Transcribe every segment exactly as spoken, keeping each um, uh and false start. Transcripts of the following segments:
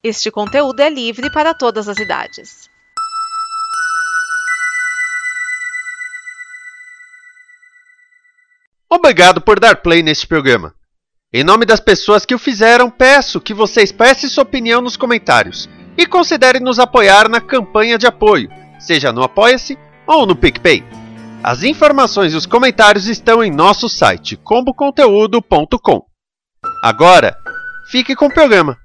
Este conteúdo é livre para todas as idades. Obrigado por dar play neste programa. Em nome das pessoas que o fizeram, peço que você expresse sua opinião nos comentários e considere nos apoiar na campanha de apoio, seja no Apoia-se ou no PicPay. As informações e os comentários estão em nosso site combo conteúdo ponto com. Agora, fique com o programa.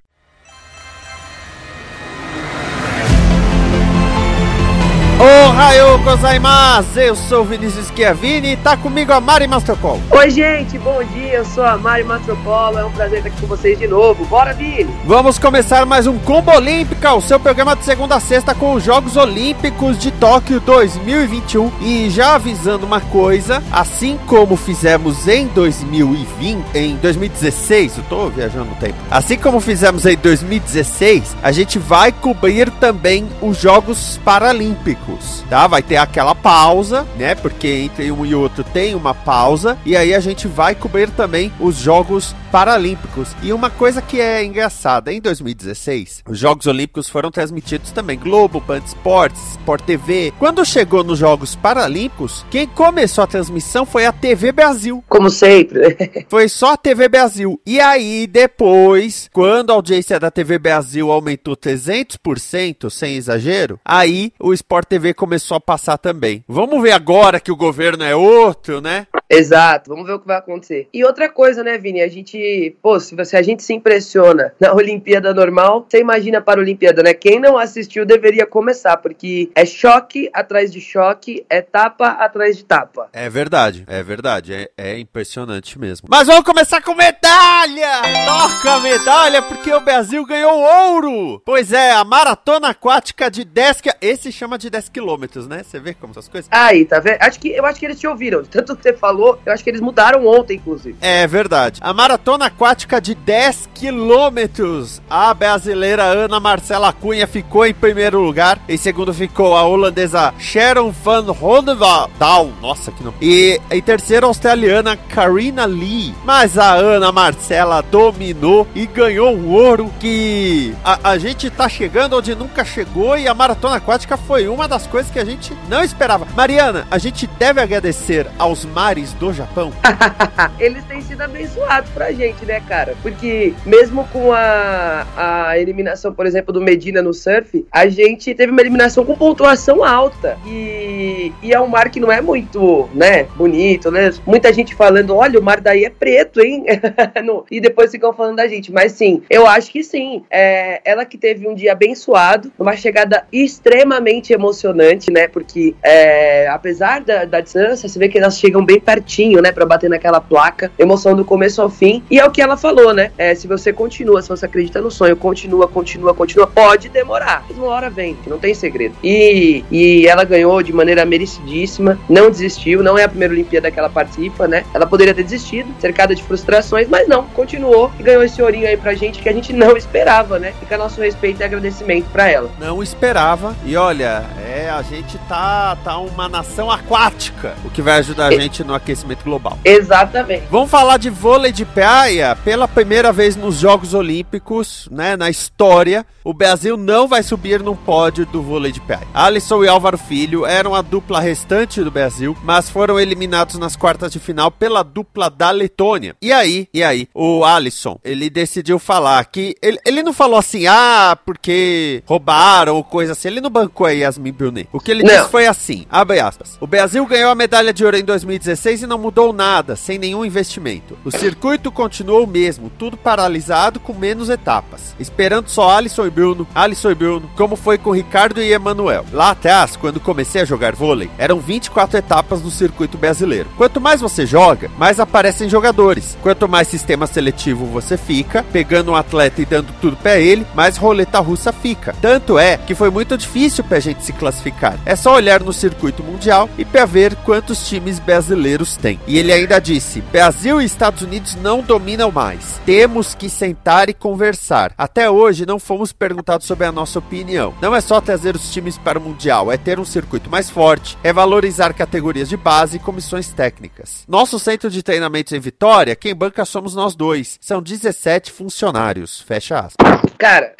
Ohayou gozaimasu! Eu sou o Vinícius Schiavini e tá comigo a Mari Mastropolo. Oi, gente, bom dia, eu sou a Mari Mastropolo, é um prazer estar aqui com vocês de novo. Bora, Vini! Vamos começar mais um Combo Olímpica, o seu programa de segunda a sexta com os Jogos Olímpicos de Tóquio dois mil e vinte e um. E já avisando uma coisa, assim como fizemos em dois mil e vinte, em dois mil e dezesseis, eu tô viajando no tempo, assim como fizemos em dois mil e dezesseis, a gente vai cobrir também os Jogos Paralímpicos. Tá? Vai ter aquela pausa, né? Porque entre um e outro tem uma pausa. E aí a gente vai cobrir também os Jogos Paralímpicos. E uma coisa que é engraçada, em dois mil e dezesseis, os Jogos Olímpicos foram transmitidos também Globo, Band Esportes, Sport T V. Quando chegou nos Jogos Paralímpicos, quem começou a transmissão foi a T V Brasil. Como sempre. Foi só a T V Brasil. E aí depois, quando a audiência da T V Brasil aumentou trezentos por cento, sem exagero, aí o Sport T V começou a passar também. Vamos ver agora que o governo é outro, né? Exato, vamos ver o que vai acontecer. E outra coisa, né, Vini, a gente, pô, se você, a gente se impressiona na Olimpíada normal, você imagina para a Olimpíada, né? Quem não assistiu deveria começar, porque é choque atrás de choque, é tapa atrás de tapa. É verdade, é verdade, é, é impressionante mesmo. Mas vamos começar com medalha! Toca a medalha, porque o Brasil ganhou ouro! Pois é, a maratona aquática de dez quilômetros, esse chama de dez quilômetros, né? Você vê como essas coisas? Aí, tá vendo? Acho que, eu acho que eles te ouviram, tanto que você falou. Eu acho que eles mudaram ontem, inclusive. É verdade. A maratona aquática de dez quilômetros. A brasileira Ana Marcela Cunha ficou em primeiro lugar. Em segundo ficou a holandesa Sharon van Ronendaal. Nossa, que nome. E em terceiro, a australiana Karina Lee. Mas a Ana Marcela dominou e ganhou um ouro que a, a gente tá chegando onde nunca chegou. E a maratona aquática foi uma das coisas que a gente não esperava. Mariana, a gente deve agradecer aos mares do Japão. Eles têm sido abençoados pra gente, né, cara? Porque mesmo com a, a eliminação, por exemplo, do Medina no surf, a gente teve uma eliminação com pontuação alta. E, e é um mar que não é muito, né, bonito, né? Muita gente falando, olha, o mar daí é preto, hein? E depois ficam falando da gente. Mas sim, eu acho que sim. É, ela que teve um dia abençoado, uma chegada extremamente emocionante, né? Porque é, apesar da, da distância, você vê que elas chegam bem pertinho, né, pra bater naquela placa, emoção do começo ao fim, e é o que ela falou, né, é, se você continua, se você acredita no sonho, continua, continua, continua, pode demorar, mas uma hora vem, que não tem segredo, e, e ela ganhou de maneira merecidíssima, não desistiu, não é a primeira Olimpíada que ela participa, né, ela poderia ter desistido, cercada de frustrações, mas não, continuou e ganhou esse ourinho aí pra gente, que a gente não esperava, né, fica nosso respeito e agradecimento pra ela. Não esperava, e olha, é, a gente tá, tá uma nação aquática, o que vai ajudar a gente no aquecimento global. Exatamente. Vamos falar de vôlei de praia. Pela primeira vez nos Jogos Olímpicos, né, na história, o Brasil não vai subir no pódio do vôlei de praia. Alisson e Álvaro Filho eram a dupla restante do Brasil, mas foram eliminados nas quartas de final pela dupla da Letônia. E aí, e aí, o Alisson, ele decidiu falar que, ele, ele não falou assim, ah, porque roubaram ou coisa assim, ele não bancou a Yasmin Brunet. O que ele não. disse foi assim, abre aspas, o Brasil ganhou a medalha de ouro em dois mil e dezesseis e não mudou nada, sem nenhum investimento. O circuito continuou o mesmo, tudo paralisado com menos etapas, esperando só Alisson e Bruno, Alisson e Bruno, como foi com Ricardo e Emanuel. Lá atrás, quando comecei a jogar vôlei, eram vinte e quatro etapas no circuito brasileiro. Quanto mais você joga, mais aparecem jogadores. Quanto mais sistema seletivo você fica, pegando um atleta e dando tudo pra ele, mais roleta russa fica. Tanto é que foi muito difícil pra gente se classificar. É só olhar no circuito mundial e pra ver quantos times brasileiros brasileiros têm. E ele ainda disse: Brasil e Estados Unidos não dominam mais. Temos que sentar e conversar. Até hoje não fomos perguntados sobre a nossa opinião. Não é só trazer os times para o Mundial, é ter um circuito mais forte, é valorizar categorias de base e comissões técnicas. Nosso centro de treinamentos em Vitória, quem banca somos nós dois. São dezessete funcionários. Fecha aspas. Cara,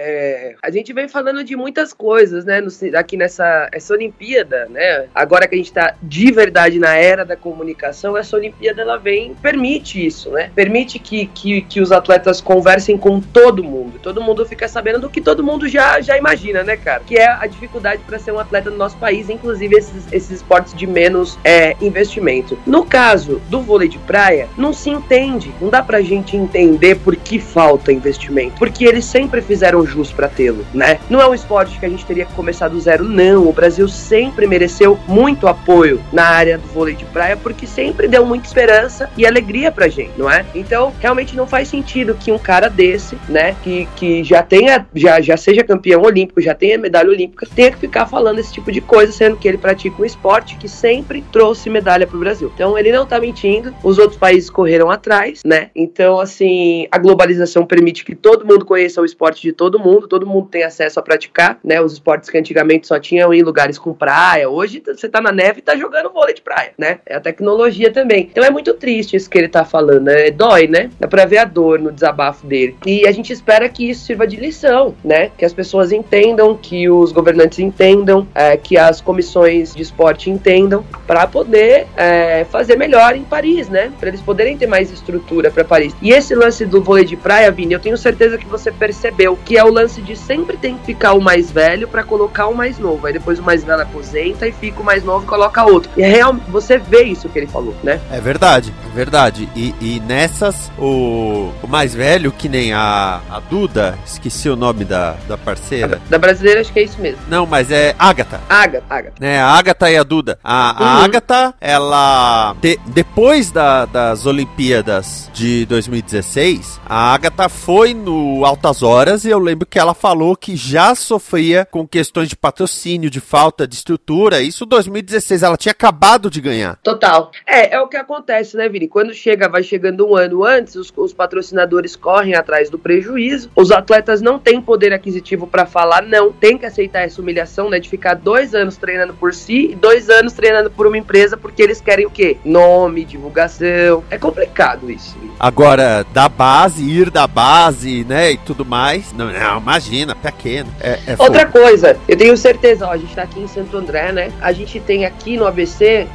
é, a gente vem falando de muitas coisas, né, no, aqui nessa essa Olimpíada, né, agora que a gente tá de verdade na era da comunicação, essa Olimpíada, ela vem, permite isso, né, permite que, que, que os atletas conversem com todo mundo, todo mundo fica sabendo do que todo mundo já, já imagina, né, cara, que é a dificuldade para ser um atleta no nosso país, inclusive esses, esses esportes de menos é, investimento. No caso do vôlei de praia, não se entende, não dá pra gente entender por que falta investimento, porque eles sempre fizeram jus pra tê-lo, né? Não é um esporte que a gente teria que começar do zero, não. O Brasil sempre mereceu muito apoio na área do vôlei de praia, porque sempre deu muita esperança e alegria pra gente, não é? Então, realmente não faz sentido que um cara desse, né, que, que já tenha, já, já seja campeão olímpico, já tenha medalha olímpica, tenha que ficar falando esse tipo de coisa, sendo que ele pratica um esporte que sempre trouxe medalha pro Brasil. Então, ele não tá mentindo, os outros países correram atrás, né? Então, assim, a globalização permite que todo mundo conheça o esporte de todo mundo, todo mundo tem acesso a praticar, né, os esportes que antigamente só tinham em lugares com praia, hoje você tá na neve e tá jogando vôlei de praia, né, é a tecnologia também. Então é muito triste isso que ele tá falando, né, dói, né, dá pra ver a dor no desabafo dele, e a gente espera que isso sirva de lição, né, que as pessoas entendam, que os governantes entendam, é, que as comissões de esporte entendam, pra poder é, fazer melhor em Paris, né, pra eles poderem ter mais estrutura pra Paris. E esse lance do vôlei de praia, Vini, eu tenho certeza que você percebeu que é o lance de sempre tem que ficar o mais velho pra colocar o mais novo, aí depois o mais velho aposenta e fica o mais novo e coloca outro, e é real, você vê isso que ele falou, né? É verdade, é verdade, e, e nessas o, o mais velho, que nem a, a Duda, esqueci o nome da, da parceira. Da brasileira, acho que é isso mesmo. Não, mas é Agatha. Agatha, Agatha. Né, a Agatha e a Duda. A, a uhum. Agatha, ela, de, depois da, das Olimpíadas de dois mil e dezesseis, a Agatha foi no Altas Horas e eu lembro que ela falou que já sofria com questões de patrocínio, de falta de estrutura. Isso em dois mil e dezesseis, ela tinha acabado de ganhar. Total. É, é o que acontece, né, Vini? Quando chega, vai chegando um ano antes, os, os patrocinadores correm atrás do prejuízo, os atletas não têm poder aquisitivo pra falar não, tem que aceitar essa humilhação, né, de ficar dois anos treinando por si e dois anos treinando por uma empresa, porque eles querem o quê? Nome, divulgação. É complicado isso. Agora, da base, ir da base, né, e tudo mais, não, não imagina, pequeno. É, é Outra coisa, eu tenho certeza, ó, a gente tá aqui em Santo André, né, a gente tem aqui no A B C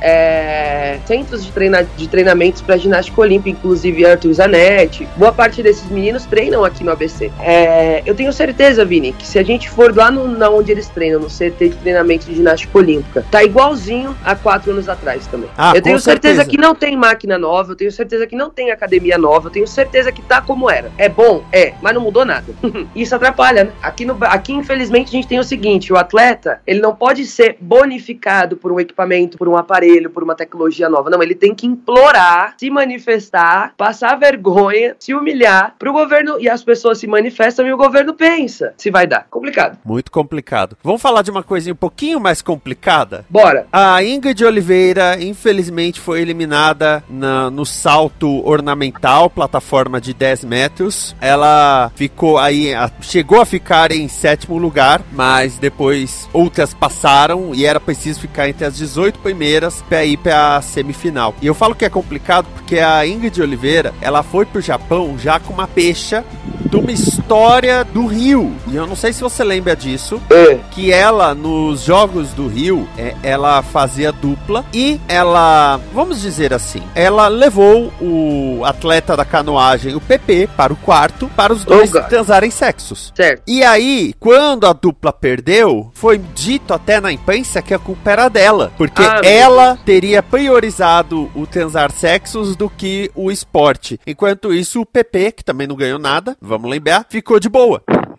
é, centros de, treina, de treinamentos pra ginástica olímpica, inclusive Arthur Zanetti, boa parte desses meninos treinam aqui no A B C. É, eu tenho certeza, Vini, que se a gente for lá no, na onde eles treinam, no C T de treinamento de ginástica olímpica, tá igualzinho a quatro anos atrás também. Ah, eu tenho certeza, certeza que não tem máquina nova, eu tenho certeza que não tem academia nova, eu tenho certeza que tá como era. É bom? É, mas não mudou nada. Isso atrapalha, né? Aqui, no, aqui, infelizmente, a gente tem o seguinte, o atleta, ele não pode ser bonificado por um equipamento, por um aparelho, por uma tecnologia nova. Não, ele tem que implorar, se manifestar, passar vergonha, se humilhar pro governo, e as pessoas se manifestam e o governo pensa se vai dar. Complicado. Muito complicado. Vamos falar de uma coisinha um pouquinho mais complicada? Bora. A Ingrid Oliveira, infelizmente, foi eliminada na, no salto ornamental, plataforma de dez metros. Ela ficou aí, a, chegou a ficar em sétimo lugar, mas depois outras passaram e era preciso ficar entre as dezoito primeiras para ir para a semifinal. E eu falo que é complicado porque a Ingrid Oliveira, ela foi pro Japão já com uma pecha de uma história do Rio. E eu não sei se você lembra disso, é. que ela, nos Jogos do Rio, é, ela fazia dupla e ela, vamos dizer assim, ela levou o atleta da canoagem, o P P, para o quarto, para os dois oh, transarem sexos. Certo. E aí, quando a dupla perdeu, foi dito até na imprensa que a culpa era dela, porque ah, ela teria priorizado o transar sexos do que o esporte. Enquanto isso, o P P, que também não ganhou nada, vamos lembrar, ficou de boa.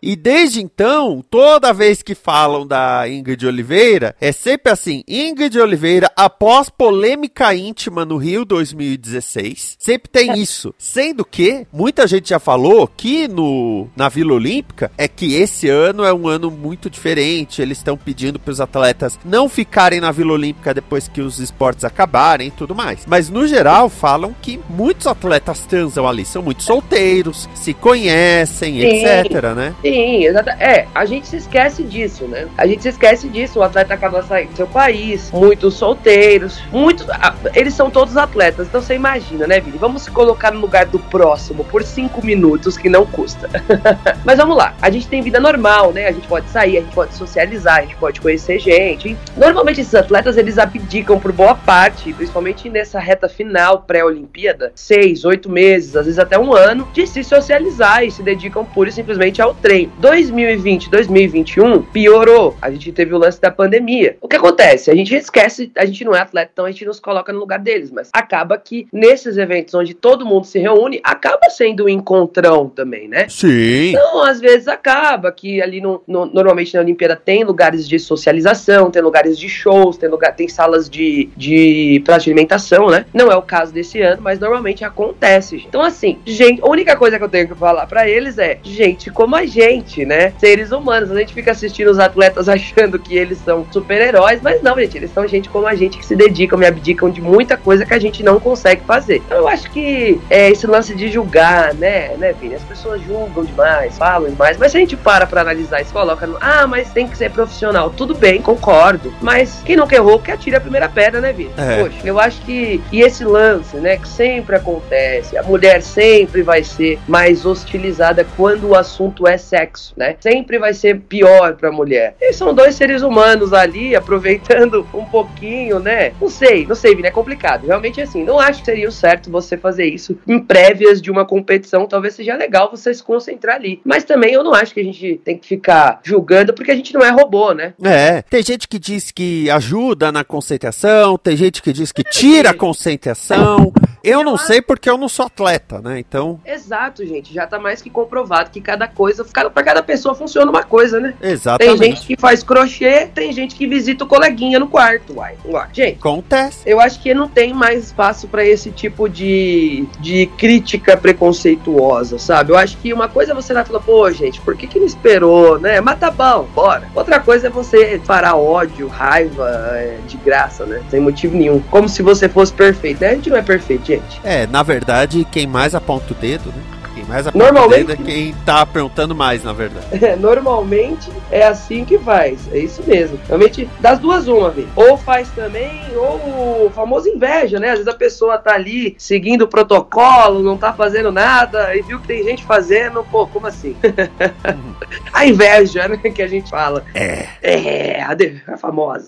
E desde então, toda vez que falam da Ingrid Oliveira, é sempre assim, Ingrid Oliveira, após polêmica íntima no Rio dois mil e dezesseis, sempre tem isso. Sendo que, muita gente já falou que no, na Vila Olímpica, é que esse ano é um ano muito diferente, eles estão pedindo para os atletas não ficarem na Vila Olímpica depois que os esportes acabarem e tudo mais. Mas, no geral, falam que muitos atletas transam ali, são muito solteiros, se conhecem, sim, etc, né? Sim, exatamente. É, a gente se esquece disso, né? A gente se esquece disso, o atleta acaba saindo do seu país, muitos solteiros, muitos, eles são todos atletas, então você imagina, né, Vini? Vamos se colocar no lugar do próximo por cinco minutos, que não custa. Mas vamos lá, a gente tem vida normal, né? A gente pode sair, a gente pode socializar, a gente pode conhecer gente. Normalmente esses atletas, eles abdicam por boa parte, principalmente nessa reta final pré-Olimpíada, seis, oito meses, às vezes até um ano, de se socializar e se dedicam pura e simplesmente ao treino. dois mil e vinte, dois mil e vinte e um piorou. A gente teve o lance da pandemia. O que acontece? A gente esquece, a gente não é atleta, então a gente nos coloca no lugar deles, mas acaba que nesses eventos onde todo mundo se reúne, acaba sendo um encontrão também, né? Sim. Então, às vezes acaba que ali no, no, normalmente na Olimpíada tem lugares de socialização, tem lugares de shows, tem, lugar, tem salas de, de praça de alimentação, né? Não é o caso desse ano, mas normalmente acontece, gente. Então, assim, gente, a única coisa que eu tenho que falar pra eles é, gente como a gente, né? Seres humanos. A gente fica assistindo os atletas achando que eles são super-heróis, mas não, gente, eles são gente como a gente que se dedicam e abdicam de muita coisa que a gente não consegue fazer. Então, eu acho que é, esse lance de julgar, né, né, Vini? As pessoas julgam demais, falam demais, mas se a gente para pra analisar e se coloca no, ah, mas tem que ser profissional, tudo bem, concordo, mas quem nunca errou, que atira a primeira pedra, né, Vini? É. Poxa, eu acho que, e esse lance, né, que sempre acontece, a mulher sempre vai ser mais hostilizada quando o assunto é sexo, né? Sempre vai ser pior pra mulher. E são dois seres humanos ali, aproveitando um pouquinho, né? Não sei, não sei, Vini, é complicado. Realmente, assim, não acho que seria o certo você fazer isso em prévias de uma competição. Talvez seja legal você se concentrar ali. Mas também eu não acho que a gente tem que ficar julgando, porque a gente não é robô, né? É, tem gente que diz que ajuda na concentração, tem gente que diz que tira a concentração. Eu não sei porque eu não sou atleta, né? Então... Exato, gente. Já tá mais que comprovado que cada coisa, pra cada pessoa funciona uma coisa, né? Exatamente. Tem gente que faz crochê, tem gente que visita o coleguinha no quarto, uai. uai. Gente, acontece. Eu acho que não tem mais espaço pra esse tipo de, de crítica preconceituosa, sabe? Eu acho que uma coisa é você vai falar, pô, gente, por que que não esperou, né? Mas tá bom, bora. Outra coisa é você parar ódio, raiva, é, de graça, né? Sem motivo nenhum. Como se você fosse perfeito, né? A gente não é perfeito, gente. É, na verdade, quem mais aponta o dedo, né? Quem mais aponta normalmente, o dedo é quem tá perguntando mais, na verdade. É, normalmente é assim que faz. É isso mesmo. Realmente, das duas, uma, vez. Ou faz também, ou o famoso inveja, né? Às vezes a pessoa tá ali seguindo o protocolo, não tá fazendo nada, e viu que tem gente fazendo, pô, como assim? Uhum. A inveja, né? Que a gente fala. É. É, a, de, a famosa.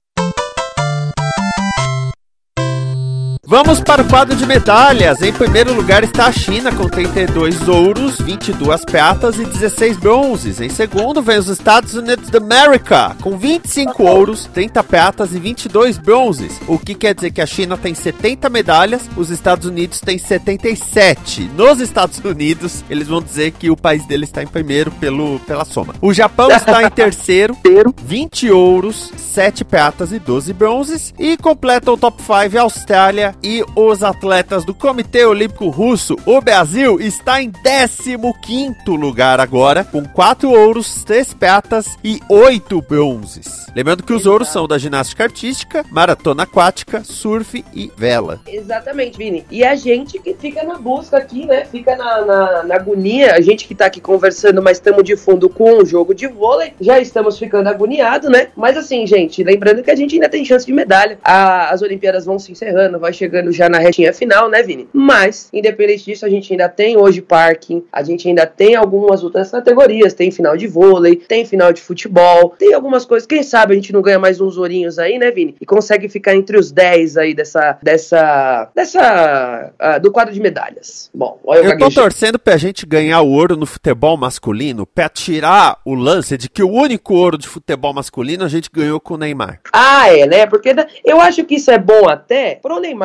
Vamos para o quadro de medalhas. Em primeiro lugar está a China com trinta e dois ouros, vinte e duas pratas e dezesseis bronzes. Em segundo vem os Estados Unidos da América com vinte e cinco ouros, trinta pratas e vinte e dois bronzes. O que quer dizer que a China tem setenta medalhas, os Estados Unidos tem setenta e sete. Nos Estados Unidos, eles vão dizer que o país deles está em primeiro pelo, pela soma. O Japão está em terceiro, vinte ouros, sete pratas e doze bronzes. E completa o top cinco a Austrália e os atletas do Comitê Olímpico Russo. O Brasil está em décimo quinto lugar agora, com quatro ouros, três pratas e oito bronzes. Lembrando que os Exato. ouros são da ginástica artística, maratona aquática, surf e vela. Exatamente, Vini. E a gente que fica na busca aqui, né? Fica na, na, na agonia. A gente que tá aqui conversando, mas estamos de fundo com um jogo de vôlei. Já estamos ficando agoniados, né? Mas assim, gente, lembrando que a gente ainda tem chance de medalha. A, as Olimpíadas vão se encerrando, vai chegando já na retinha final, né, Vini? Mas, independente disso, a gente ainda tem hoje parking, a gente ainda tem algumas outras categorias, tem final de vôlei, tem final de futebol, tem algumas coisas, quem sabe a gente não ganha mais uns ourinhos aí, né, Vini? E consegue ficar entre os dez aí dessa, dessa, dessa, uh, do quadro de medalhas. Bom, olha o Eu tô torcendo pra gente ganhar o ouro no futebol masculino, pra tirar o lance de que o único ouro de futebol masculino a gente ganhou com o Neymar. Ah, é, né? Porque eu acho que isso é bom até pro Neymar.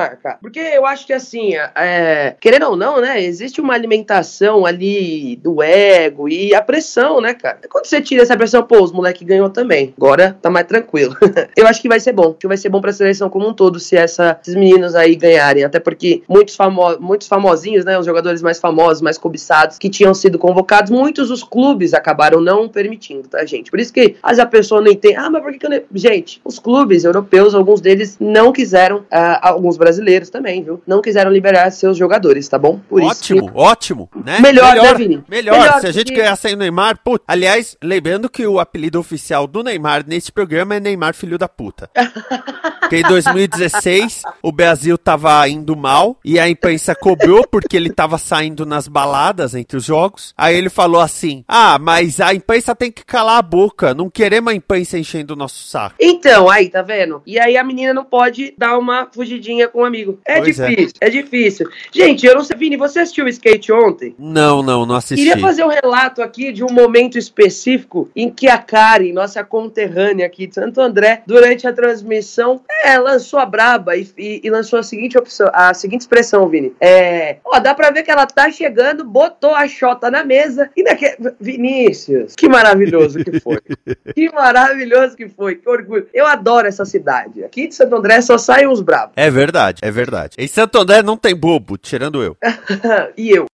Neymar, cara. Porque eu acho que assim, é, querendo ou não, né, existe uma alimentação ali do ego e a pressão, né, cara? Quando você tira essa pressão, pô, os moleques ganhou também. Agora tá mais tranquilo. Eu acho que vai ser bom. Acho que vai ser bom pra seleção como um todo se essa, esses meninos aí ganharem. Até porque muitos, famo muitos famosinhos, né, os jogadores mais famosos, mais cobiçados, que tinham sido convocados, muitos dos clubes acabaram não permitindo, tá, gente? Por isso que às vezes a pessoa não entende. Ah, mas por que que eu não... Gente, os clubes europeus, alguns deles não quiseram, uh, alguns brasileiros também, viu? Não quiseram liberar seus jogadores, tá bom? Por ótimo, isso que... ótimo, né? Melhor, melhor, né, Vini? Melhor, melhor se a gente porque... ganhar sem o Neymar, putz. Aliás, lembrando que o apelido oficial do Neymar nesse programa é Neymar Filho da Puta. Porque em dois mil e dezesseis o Brasil tava indo mal e a imprensa cobrou porque ele tava saindo nas baladas entre os jogos. Aí ele falou assim, ah, mas a imprensa tem que calar a boca, não queremos a imprensa enchendo o nosso saco. Então, aí, tá vendo? E aí a menina não pode dar uma fugidinha com um amigo. É pois difícil, é. é difícil. Gente, eu não sei, Vini, você assistiu o skate ontem? Não, não, não assisti. Queria fazer um relato aqui de um momento específico em que a Karen, nossa conterrânea aqui de Santo André, durante a transmissão, é, lançou a braba e, e, e lançou a seguinte opção, a seguinte expressão, Vini. É, ó, dá pra ver que ela tá chegando, botou a xota na mesa e naquele... Vinícius, que maravilhoso que foi. Que maravilhoso que foi, que orgulho. Eu adoro essa cidade. Aqui de Santo André só saem uns bravos. É verdade, é verdade. Em Santo André não tem bobo, tirando eu. E eu.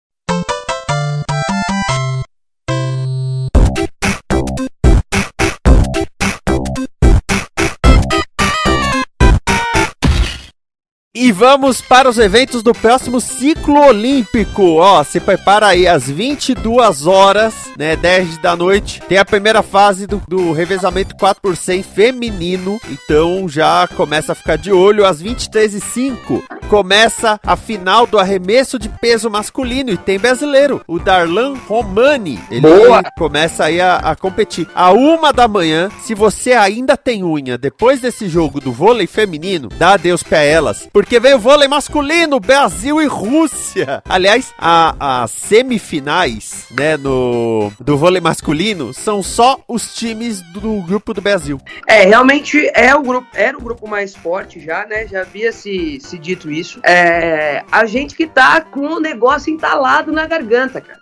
E vamos para os eventos do próximo ciclo olímpico. Ó, se prepara aí às vinte e duas horas, né, dez da noite. Tem a primeira fase do, do revezamento quatro por cem feminino. Então já começa a ficar de olho. Às vinte e três e cinco começa a final do arremesso de peso masculino. E tem brasileiro, o Darlan Romani. Ele Boa. começa aí a, a competir. À uma da manhã, se você ainda tem unha depois desse jogo do vôlei feminino, dá adeus pra elas. Porque veio o vôlei masculino, Brasil e Rússia. Aliás, a, as semifinais, né, no, do vôlei masculino são só os times do grupo do Brasil. É, realmente é o grupo, era o grupo mais forte já, né? Já havia se, se dito isso. É, a gente que tá com o negócio entalado na garganta, cara.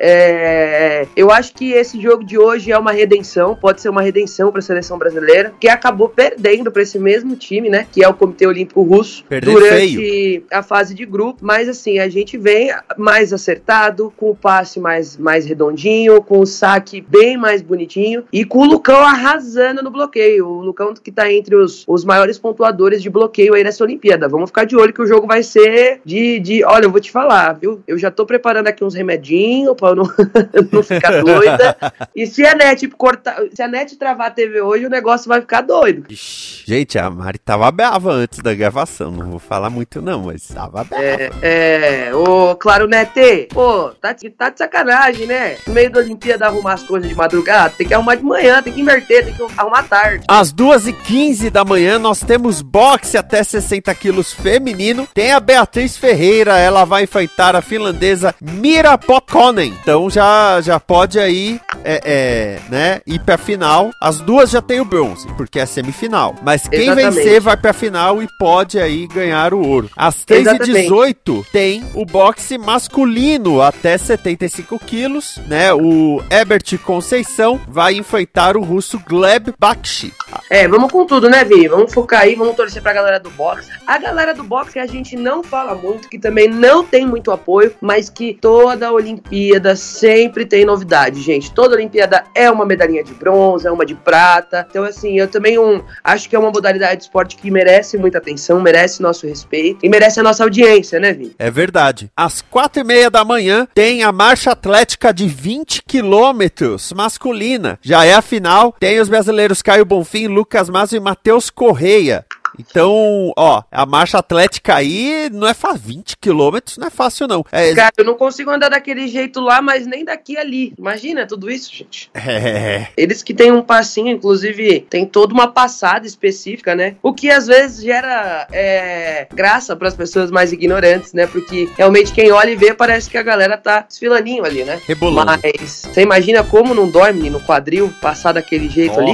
É, eu acho que esse jogo de hoje é uma redenção, pode ser uma redenção pra seleção brasileira, que acabou perdendo pra esse mesmo time, né? Que é o Comitê Olímpico Russo. Perder durante feio. A fase de grupo, mas assim, a gente vem mais acertado, com o passe mais, mais redondinho, com o saque bem mais bonitinho e com o Lucão arrasando no bloqueio. O Lucão que tá entre os, os maiores pontuadores de bloqueio aí nessa Olimpíada. Vamos ficar de olho que o jogo vai ser de, de olha, eu vou te falar, viu? Eu já tô preparando aqui uns remedinhos pra eu não, não ficar doida. E se a net cortar, se a net travar a T V hoje, o negócio vai ficar doido. Gente, a Mari tava brava antes da gravação, não vou falar muito não, mas tava brava. É, é, ô, claro, Nete, pô, tá, tá de sacanagem, né? No meio da Olimpíada arrumar as coisas de madrugada, tem que arrumar de manhã, tem que inverter, tem que arrumar tarde. Às duas e quinze da manhã nós temos boxe até sessenta quilos feminino, tem a Beatriz Ferreira, ela vai enfrentar a finlandesa Mira Pokkonen, então já, já pode aí, é, é, né, ir pra final. As duas já tem o bronze, porque é semifinal, mas quem Exatamente. vencer vai pra final e pode aí ganhar o ouro. Às três e dezoito tem o boxe masculino até setenta e cinco quilos, né? O Herbert Conceição vai enfrentar o russo Gleb Bakshi. É, vamos com tudo, né, Vini? Vamos focar aí, vamos torcer pra galera do boxe. A galera do boxe que a gente não fala muito, que também não tem muito apoio, mas que toda Olimpíada sempre tem novidade, gente. Toda Olimpíada é uma medalhinha de bronze, é uma de prata. Então, assim, eu também um, acho que é uma modalidade de esporte que merece muita atenção, merece nosso respeito e merece a nossa audiência, né, Vini? É verdade. Às quatro e meia da manhã tem a marcha atlética de vinte quilômetros masculina. Já é a final. Tem os brasileiros Caio Bonfim, Lucas Mazo e Matheus Correia. Então, ó, a marcha atlética aí não é fácil, vinte quilômetros não é fácil não. É... Cara, eu não consigo andar daquele jeito lá, mas nem daqui ali. Imagina tudo isso, gente. É. Eles que têm um passinho, inclusive, tem toda uma passada específica, né? O que às vezes gera é, graça para as pessoas mais ignorantes, né? Porque realmente quem olha e vê parece que a galera tá desfilaninho ali, né? Rebolando. Mas você imagina como não dorme no quadril passar daquele jeito. Nossa. Ali?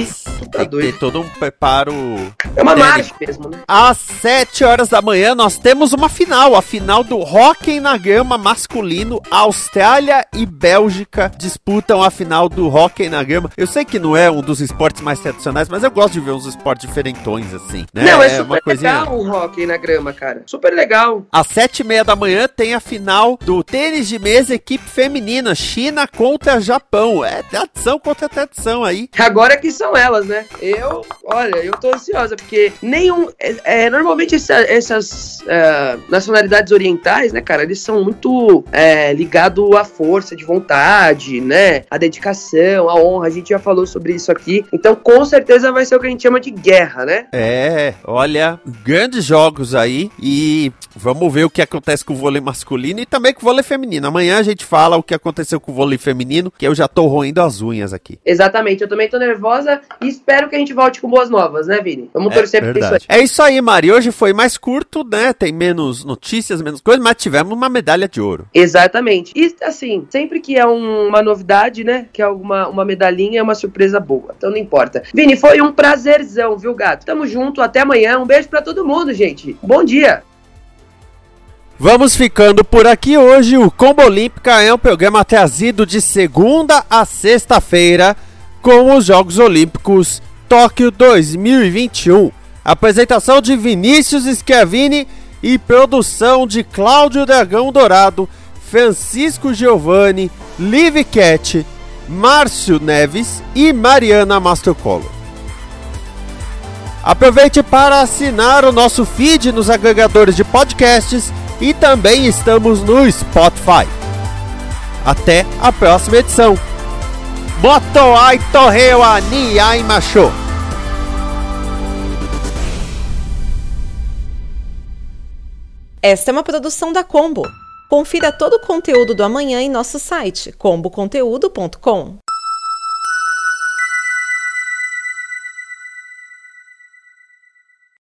Tá Tem que doido. ter todo um preparo. É uma técnico. marcha mesmo, né? Às sete horas da manhã nós temos uma final, a final do hóquei na grama masculino. Austrália e Bélgica disputam a final do hóquei na grama. Eu sei que não é um dos esportes mais tradicionais, mas eu gosto de ver uns esportes diferentões assim, né? Não, é, É super uma coisinha. legal o hóquei na grama, cara. Super legal. Às sete e meia da manhã tem a final do tênis de mesa equipe feminina, China contra Japão. É tradição contra tradição aí. Agora que são elas, né? Eu, olha, eu tô ansiosa, porque nenhum... É, é, normalmente essa, essas é, nacionalidades orientais, né, cara, eles são muito é, ligados à força de vontade, né? A dedicação, a honra, a gente já falou sobre isso aqui. Então, com certeza vai ser o que a gente chama de guerra, né? É, olha, grandes jogos aí e vamos ver o que acontece com o vôlei masculino e também com o vôlei feminino. Amanhã a gente fala o que aconteceu com o vôlei feminino, que eu já tô roendo as unhas aqui. Exatamente, eu também tô nervosa e espero que a gente volte com boas novas, né, Vini? Vamos É torcer por isso aí. verdade. É isso aí, Mari. Hoje foi mais curto, né? Tem menos notícias, menos coisas, mas tivemos uma medalha de ouro. Exatamente. E, assim, sempre que é um- uma novidade, né, que é alguma uma medalhinha, é uma surpresa boa. Então não importa. Vini, foi um prazerzão, viu, gato? Tamo junto, até amanhã. Um beijo pra todo mundo, gente. Bom dia. Vamos ficando por aqui hoje. O Combo Olímpica é um programa trazido de segunda a sexta-feira com os Jogos Olímpicos Tóquio dois mil e vinte e um. Apresentação de Vinícius Schiavini e produção de Cláudio Dragão Dourado, Francisco Giovanni, Liv Cat, Márcio Neves e Mariana Mastrocolo. Aproveite para assinar o nosso feed nos agregadores de podcasts e também estamos no Spotify. Até a próxima edição. Moto ai torreu a ni ai macho. Esta é uma produção da Combo. Confira todo o conteúdo do amanhã em nosso site combo conteúdo ponto com.